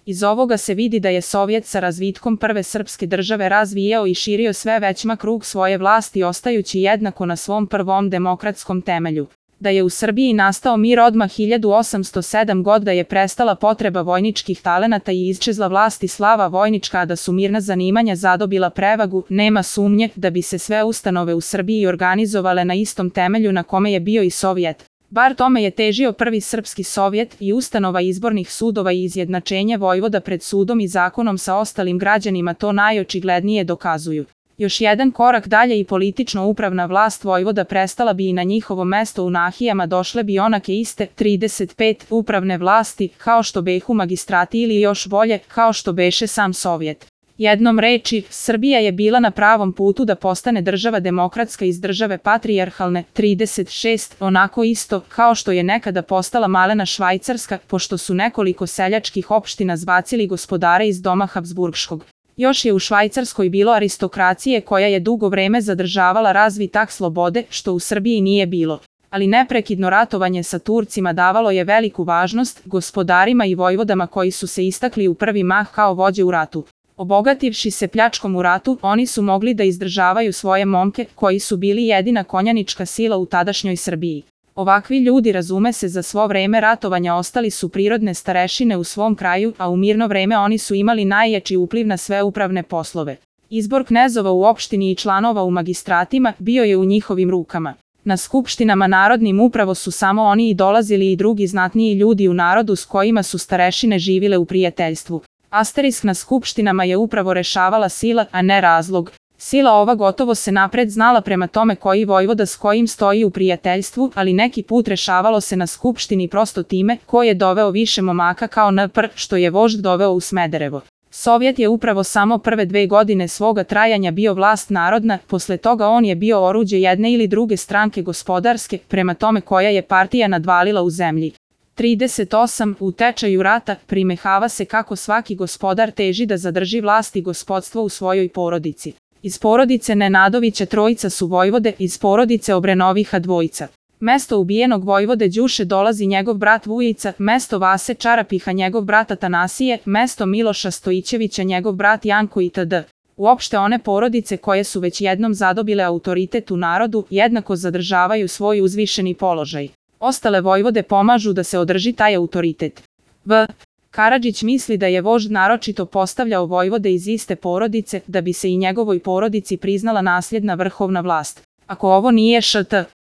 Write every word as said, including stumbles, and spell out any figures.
Iz ovoga se vidi da je Sovjet sa razvitkom prve srpske države razvijao i širio sve većma krug svoje vlasti ostajući jednako na svom prvom demokratskom temelju. Da je u Srbiji nastao mir odmah hiljadu osamsto sedme. godine, da je prestala potreba vojničkih talenata i iščezla vlast i slava vojnička, a da su mirna zanimanja zadobila prevagu, nema sumnje da bi se sve ustanove u Srbiji organizovale na istom temelju na kome je bio i Sovjet. Bar tome je težio prvi srpski Sovjet i ustanova izbornih sudova i izjednačenje vojvoda pred sudom i zakonom sa ostalim građanima to najočiglednije dokazuju. Još jedan korak dalje i politično-upravna vlast vojvoda prestala bi i na njihovo mesto u nahijama došle bi onake iste trideset pet upravne vlasti, kao što behu magistrati ili još bolje, kao što beše sam Sovjet. Jednom reči, Srbija je bila na pravom putu da postane država demokratska iz države patrijarhalne, trideset šest, onako isto kao što je nekada postala malena Švajcarska, pošto su nekoliko seljačkih opština zbacili gospodare iz doma Habsburškog. Još je u Švajcarskoj bilo aristokracije koja je dugo vreme zadržavala razvitak slobode, što u Srbiji nije bilo. Ali neprekidno ratovanje sa Turcima davalo je veliku važnost gospodarima i vojvodama koji su se istakli u prvi mah kao vođe u ratu. Obogativši se pljačkom u ratu, oni su mogli da izdržavaju svoje momke, koji su bili jedina konjanička sila u tadašnjoj Srbiji. Ovakvi ljudi, razume se, za svo vreme ratovanja ostali su prirodne starešine u svom kraju, a u mirno vreme oni su imali najjači upliv na sve upravne poslove. Izbor knezova u opštini i članova u magistratima bio je u njihovim rukama. Na skupštinama narodnim upravo su samo oni i dolazili i drugi znatniji ljudi u narodu s kojima su starešine živile u prijateljstvu. Asterisk na skupštinama je upravo rešavala sila, a ne razlog. Sila ova gotovo se napred znala prema tome koji vojvoda s kojim stoji u prijateljstvu, ali neki put rešavalo se na skupštini prosto time ko je doveo više momaka kao N P R, što je vožd doveo u Smederevo. Sovjet je upravo samo prve dve godine svoga trajanja bio vlast narodna, posle toga on je bio oruđe jedne ili druge stranke gospodarske, prema tome koja je partija nadvalila u zemlji. trideset osam. U tečaju rata primehava se kako svaki gospodar teži da zadrži vlast i gospodstvo u svojoj porodici. Iz porodice Nenadovića trojica su vojvode, iz porodice Obrenoviha dvojica. Mesto ubijenog vojvode Đuše dolazi njegov brat Vujica, mesto Vase Čarapiha njegov brat Atanasije, mesto Miloša Stojićevića njegov brat Janko itd. Uopšte one porodice koje su već jednom zadobile autoritet u narodu, jednako zadržavaju svoj uzvišeni položaj. Ostale vojvode pomažu da se održi taj autoritet. V. Karadžić misli da je vožd naročito postavljao vojvode iz iste porodice, da bi se i njegovoj porodici priznala nasljedna vrhovna vlast. Ako ovo nije št.